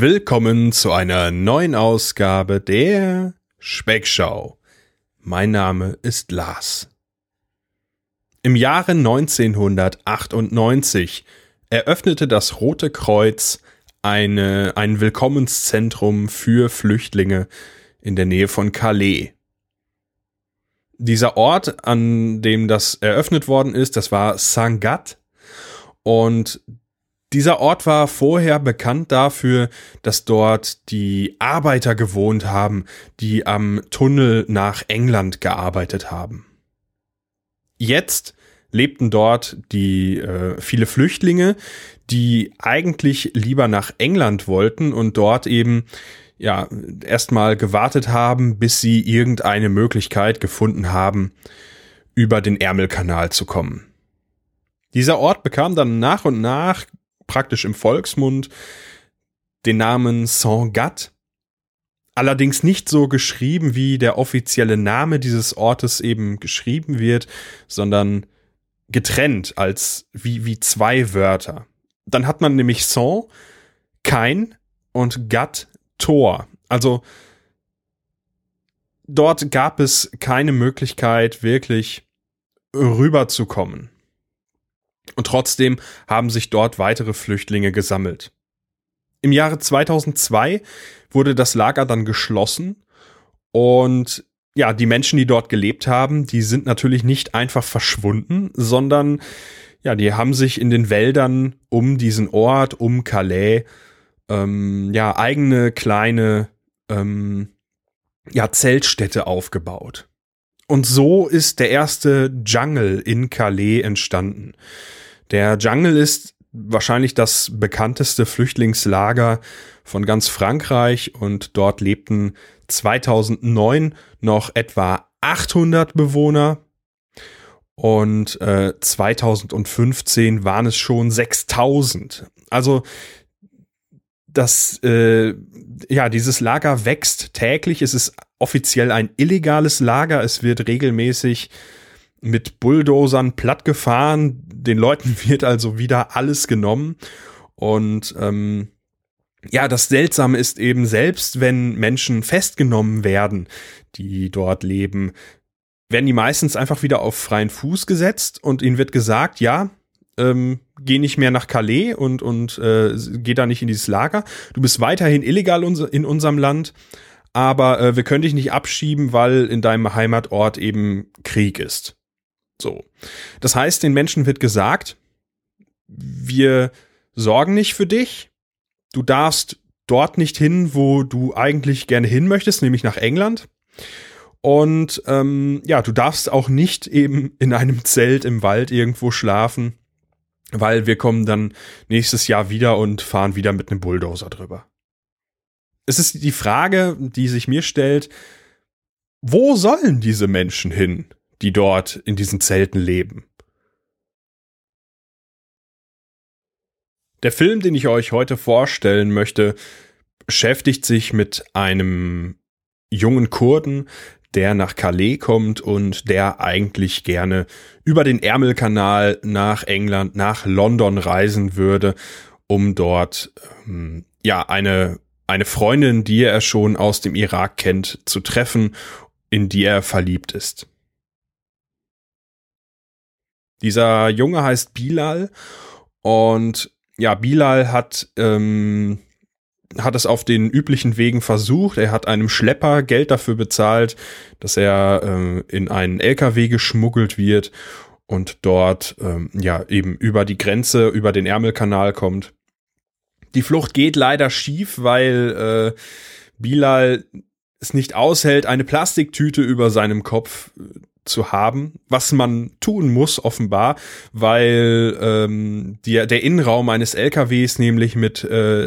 Willkommen zu einer neuen Ausgabe der Speckschau. Mein Name ist Lars. Im Jahre 1998 eröffnete das Rote Kreuz ein Willkommenszentrum für Flüchtlinge in der Nähe von Calais. Dieser Ort, an dem das eröffnet worden ist, das war Sangatte, und dieser Ort war vorher bekannt dafür, dass dort die Arbeiter gewohnt haben, die am Tunnel nach England gearbeitet haben. Jetzt lebten dort viele Flüchtlinge, die eigentlich lieber nach England wollten und dort eben erstmal gewartet haben, bis sie irgendeine Möglichkeit gefunden haben, über den Ärmelkanal zu kommen. Dieser Ort bekam dann nach und nach praktisch im Volksmund den Namen Sangatte, allerdings nicht so geschrieben, wie der offizielle Name dieses Ortes eben geschrieben wird, sondern getrennt als wie zwei Wörter. Dann hat man nämlich San, kein, und Gatt, Tor. Also dort gab es keine Möglichkeit, wirklich rüberzukommen. Und trotzdem haben sich dort weitere Flüchtlinge gesammelt. Im Jahre 2002 wurde das Lager dann geschlossen und die Menschen, die dort gelebt haben, die sind natürlich nicht einfach verschwunden, sondern die haben sich in den Wäldern um diesen Ort, um Calais, eigene kleine Zeltstädte aufgebaut. Und so ist der erste Jungle in Calais entstanden. Der Jungle ist wahrscheinlich das bekannteste Flüchtlingslager von ganz Frankreich und dort lebten 2009 noch etwa 800 Bewohner und 2015 waren es schon 6000. Also dieses Lager wächst täglich. Es ist offiziell ein illegales Lager. Es wird regelmäßig mit Bulldozern plattgefahren. Den Leuten wird also wieder alles genommen. Und das Seltsame ist eben, selbst wenn Menschen festgenommen werden, die dort leben, werden die meistens einfach wieder auf freien Fuß gesetzt und ihnen wird gesagt, geh nicht mehr nach Calais und geh da nicht in dieses Lager. Du bist weiterhin illegal in unserem Land, aber wir können dich nicht abschieben, weil in deinem Heimatort eben Krieg ist. So. Das heißt, den Menschen wird gesagt, wir sorgen nicht für dich. Du darfst dort nicht hin, wo du eigentlich gerne hin möchtest, nämlich nach England. Und du darfst auch nicht eben in einem Zelt im Wald irgendwo schlafen, weil wir kommen dann nächstes Jahr wieder und fahren wieder mit einem Bulldozer drüber. Es ist die Frage, die sich mir stellt, wo sollen diese Menschen hin, die dort in diesen Zelten leben? Der Film, den ich euch heute vorstellen möchte, beschäftigt sich mit einem jungen Kurden, der nach Calais kommt und der eigentlich gerne über den Ärmelkanal nach England, nach London reisen würde, um dort eine Freundin, die er schon aus dem Irak kennt, zu treffen, in die er verliebt ist. Dieser Junge heißt Bilal und Bilal hat es auf den üblichen Wegen versucht. Er hat einem Schlepper Geld dafür bezahlt, dass er in einen LKW geschmuggelt wird und dort eben über die Grenze, über den Ärmelkanal kommt. Die Flucht geht leider schief, weil Bilal es nicht aushält, eine Plastiktüte über seinem Kopf zu haben, was man tun muss offenbar, weil der Innenraum eines LKWs nämlich mit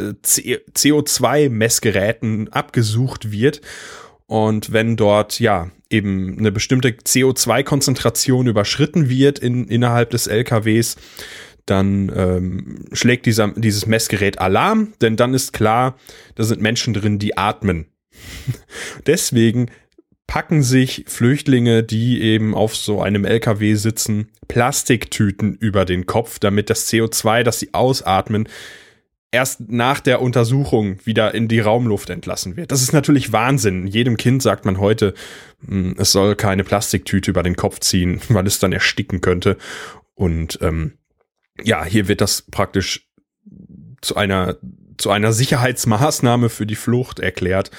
CO2-Messgeräten abgesucht wird und wenn dort eben eine bestimmte CO2-Konzentration überschritten wird innerhalb des LKWs, dann schlägt dieses Messgerät Alarm, denn dann ist klar, da sind Menschen drin, die atmen. Deswegen packen sich Flüchtlinge, die eben auf so einem LKW sitzen, Plastiktüten über den Kopf, damit das CO2, das sie ausatmen, erst nach der Untersuchung wieder in die Raumluft entlassen wird. Das ist natürlich Wahnsinn. Jedem Kind sagt man heute, es soll keine Plastiktüte über den Kopf ziehen, weil es dann ersticken könnte. Und hier wird das praktisch zu einer Sicherheitsmaßnahme für die Flucht erklärt.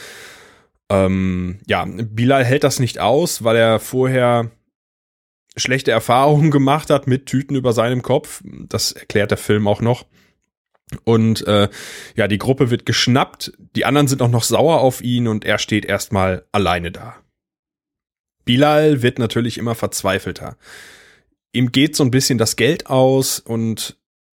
Bilal hält das nicht aus, weil er vorher schlechte Erfahrungen gemacht hat mit Tüten über seinem Kopf. Das erklärt der Film auch noch. Und die Gruppe wird geschnappt, die anderen sind auch noch sauer auf ihn und er steht erstmal alleine da. Bilal wird natürlich immer verzweifelter. Ihm geht so ein bisschen das Geld aus und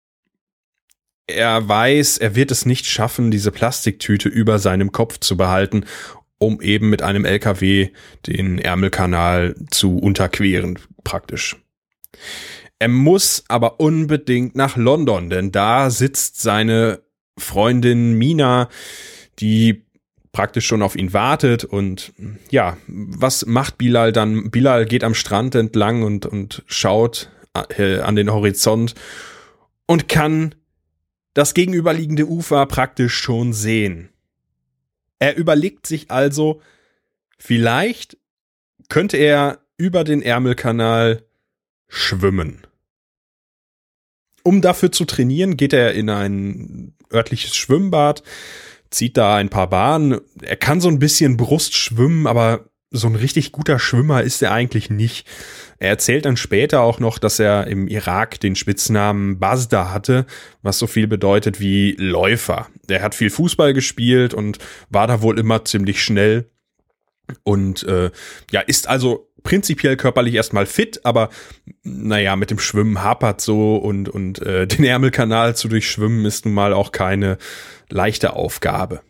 er weiß, er wird es nicht schaffen, diese Plastiktüte über seinem Kopf zu behalten, um eben mit einem LKW den Ärmelkanal zu unterqueren, praktisch. Er muss aber unbedingt nach London, denn da sitzt seine Freundin Mina, die praktisch schon auf ihn wartet. Und ja, was macht Bilal dann? Bilal geht am Strand entlang und schaut an den Horizont und kann das gegenüberliegende Ufer praktisch schon sehen. Er überlegt sich also, vielleicht könnte er über den Ärmelkanal schwimmen. Um dafür zu trainieren, geht er in ein örtliches Schwimmbad, zieht da ein paar Bahnen. Er kann so ein bisschen Brust schwimmen, aber so ein richtig guter Schwimmer ist er eigentlich nicht. Er erzählt dann später auch noch, dass er im Irak den Spitznamen Bazda hatte, was so viel bedeutet wie Läufer. Er hat viel Fußball gespielt und war da wohl immer ziemlich schnell und ist also prinzipiell körperlich erstmal fit, aber mit dem Schwimmen hapert so und den Ärmelkanal zu durchschwimmen ist nun mal auch keine leichte Aufgabe.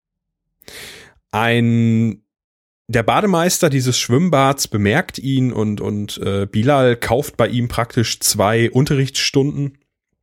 Der Bademeister dieses Schwimmbads bemerkt ihn und Bilal kauft bei ihm praktisch 2 Unterrichtsstunden,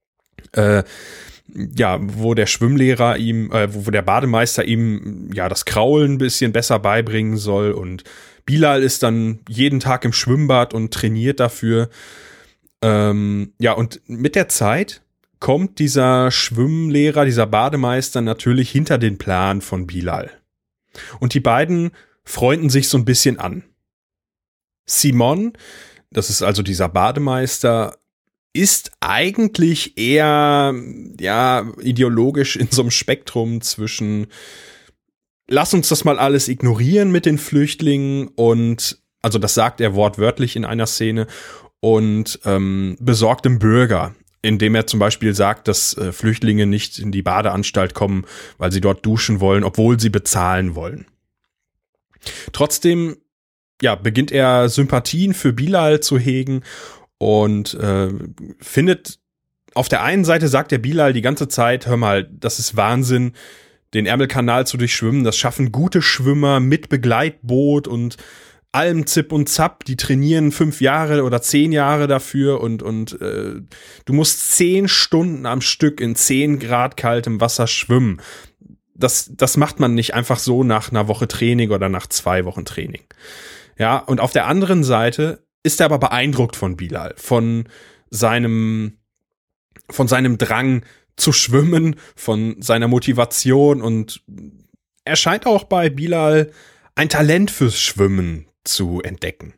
wo der Schwimmlehrer wo der Bademeister ihm das Kraulen ein bisschen besser beibringen soll und Bilal ist dann jeden Tag im Schwimmbad und trainiert dafür. Und mit der Zeit kommt dieser Schwimmlehrer, dieser Bademeister natürlich hinter den Plan von Bilal. Und die beiden freunden sich so ein bisschen an. Simon, das ist also dieser Bademeister, ist eigentlich eher ideologisch in so einem Spektrum zwischen lass uns das mal alles ignorieren mit den Flüchtlingen und, also das sagt er wortwörtlich in einer Szene, und besorgtem Bürger, indem er zum Beispiel sagt, dass Flüchtlinge nicht in die Badeanstalt kommen, weil sie dort duschen wollen, obwohl sie bezahlen wollen. Trotzdem, beginnt er Sympathien für Bilal zu hegen und findet, auf der einen Seite sagt der Bilal die ganze Zeit, hör mal, das ist Wahnsinn, den Ärmelkanal zu durchschwimmen, das schaffen gute Schwimmer mit Begleitboot und allem Zip und Zap, die trainieren 5 Jahre oder 10 Jahre dafür und du musst 10 Stunden am Stück in 10 Grad kaltem Wasser schwimmen. Das macht man nicht einfach so nach einer Woche Training oder nach 2 Wochen Training. Ja, und auf der anderen Seite ist er aber beeindruckt von Bilal, von seinem Drang zu schwimmen, von seiner Motivation, und er scheint auch bei Bilal ein Talent fürs Schwimmen zu entdecken.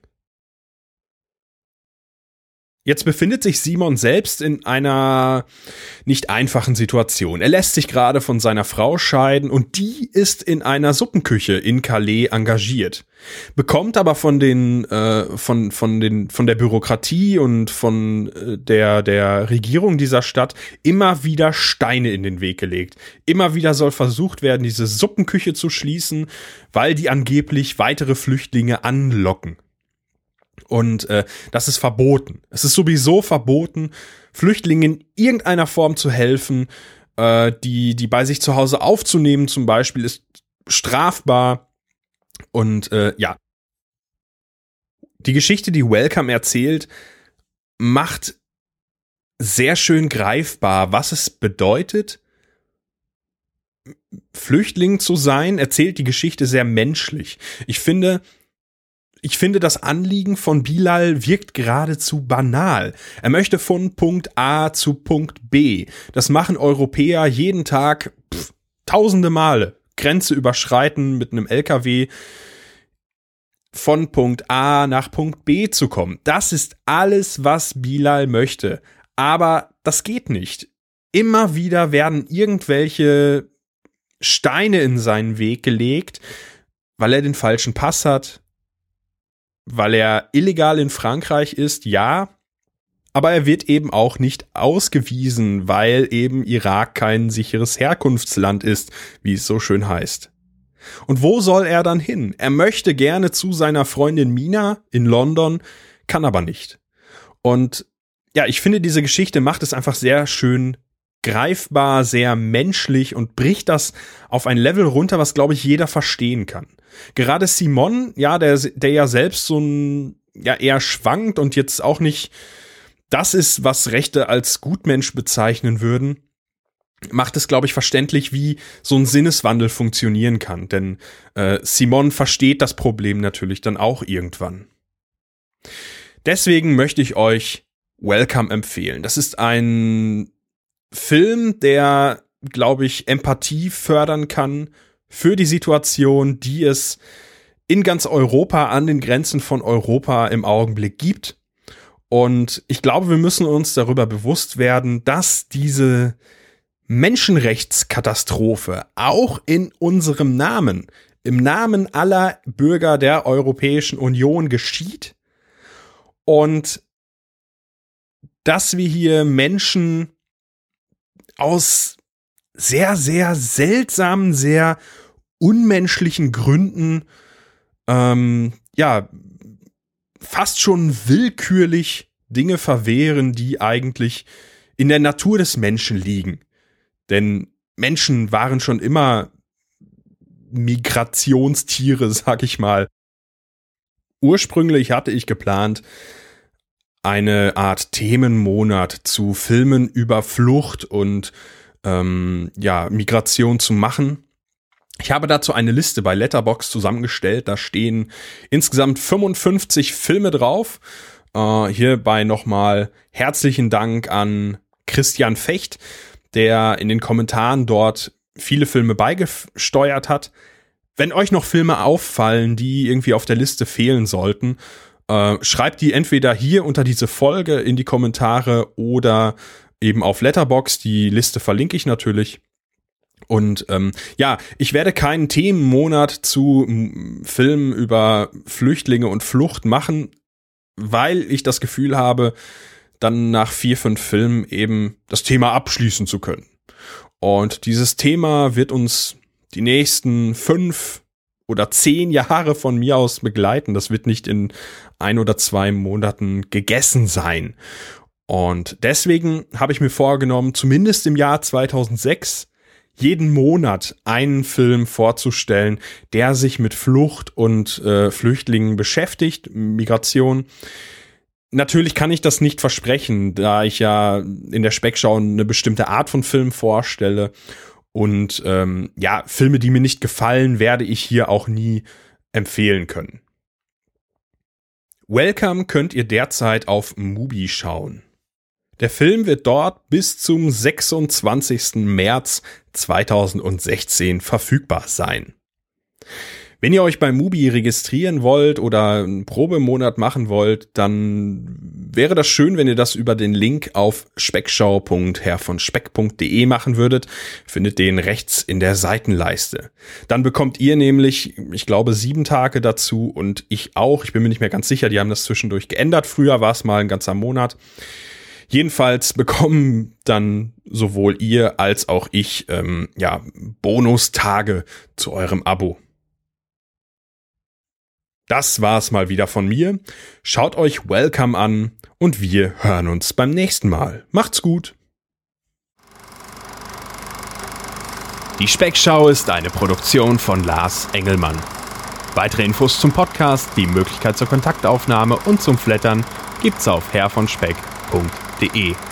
Jetzt befindet sich Simon selbst in einer nicht einfachen Situation. Er lässt sich gerade von seiner Frau scheiden und die ist in einer Suppenküche in Calais engagiert. Bekommt aber von der Bürokratie und von der Regierung dieser Stadt immer wieder Steine in den Weg gelegt. Immer wieder soll versucht werden, diese Suppenküche zu schließen, weil die angeblich weitere Flüchtlinge anlocken. Und das ist verboten. Es ist sowieso verboten, Flüchtlingen in irgendeiner Form zu helfen. Die bei sich zu Hause aufzunehmen zum Beispiel ist strafbar. Und die Geschichte, die Welcome erzählt, macht sehr schön greifbar, was es bedeutet, Flüchtling zu sein, erzählt die Geschichte sehr menschlich. Ich finde, ich finde, das Anliegen von Bilal wirkt geradezu banal. Er möchte von Punkt A zu Punkt B. Das machen Europäer jeden Tag tausende Male. Grenze überschreiten mit einem LKW, von Punkt A nach Punkt B zu kommen. Das ist alles, was Bilal möchte. Aber das geht nicht. Immer wieder werden irgendwelche Steine in seinen Weg gelegt, weil er den falschen Pass hat, weil er illegal in Frankreich ist, ja, aber er wird eben auch nicht ausgewiesen, weil eben Irak kein sicheres Herkunftsland ist, wie es so schön heißt. Und wo soll er dann hin? Er möchte gerne zu seiner Freundin Mina in London, kann aber nicht. Und ja, ich finde, diese Geschichte macht es einfach sehr schön greifbar, sehr menschlich und bricht das auf ein Level runter, was, glaube ich, jeder verstehen kann. Gerade Simon, ja, der ja selbst so ein, ja, eher schwankt und jetzt auch nicht das ist, was Rechte als Gutmensch bezeichnen würden, macht es, glaube ich, verständlich, wie so ein Sinneswandel funktionieren kann. Denn Simon versteht das Problem natürlich dann auch irgendwann. Deswegen möchte ich euch Welcome empfehlen. Das ist ein Film, der, glaube ich, Empathie fördern kann für die Situation, die es in ganz Europa, an den Grenzen von Europa im Augenblick gibt. Und ich glaube, wir müssen uns darüber bewusst werden, dass diese Menschenrechtskatastrophe auch in unserem Namen, im Namen aller Bürger der Europäischen Union geschieht und dass wir hier Menschen aus sehr, sehr seltsamen, sehr unmenschlichen Gründen fast schon willkürlich Dinge verwehren, die eigentlich in der Natur des Menschen liegen. Denn Menschen waren schon immer Migrationstiere, sag ich mal. Ursprünglich hatte ich geplant, eine Art Themenmonat zu Filmen über Flucht und Migration zu machen. Ich habe dazu eine Liste bei Letterboxd zusammengestellt. Da stehen insgesamt 55 Filme drauf. Hierbei nochmal herzlichen Dank an Christian Fecht, der in den Kommentaren dort viele Filme beigesteuert hat. Wenn euch noch Filme auffallen, die irgendwie auf der Liste fehlen sollten, schreibt die entweder hier unter diese Folge in die Kommentare oder eben auf Letterboxd. Die Liste verlinke ich natürlich. Und ich werde keinen Themenmonat zu Filmen über Flüchtlinge und Flucht machen, weil ich das Gefühl habe, dann nach 4-5 Filmen eben das Thema abschließen zu können. Und dieses Thema wird uns die nächsten 5 oder 10 Jahre von mir aus begleiten. Das wird nicht in 1 oder 2 Monaten gegessen sein. Und deswegen habe ich mir vorgenommen, zumindest im Jahr 2006 jeden Monat einen Film vorzustellen, der sich mit Flucht und Flüchtlingen beschäftigt, Migration. Natürlich kann ich das nicht versprechen, da ich ja in der Speckschau eine bestimmte Art von Film vorstelle. Und Filme, die mir nicht gefallen, werde ich hier auch nie empfehlen können. Welcome könnt ihr derzeit auf Mubi schauen. Der Film wird dort bis zum 26. März 2016 verfügbar sein. Wenn ihr euch bei Mubi registrieren wollt oder einen Probemonat machen wollt, dann wäre das schön, wenn ihr das über den Link auf speckschau.herrvonspeck.de machen würdet. Findet den rechts in der Seitenleiste. Dann bekommt ihr nämlich, ich glaube, 7 Tage dazu und ich auch. Ich bin mir nicht mehr ganz sicher, die haben das zwischendurch geändert. Früher war es mal ein ganzer Monat. Jedenfalls bekommen dann sowohl ihr als auch ich Bonustage zu eurem Abo. Das war's mal wieder von mir. Schaut euch Welcome an und wir hören uns beim nächsten Mal. Macht's gut! Die Speckschau ist eine Produktion von Lars Engelmann. Weitere Infos zum Podcast, die Möglichkeit zur Kontaktaufnahme und zum Flattern gibt's auf herrvonspeck.de.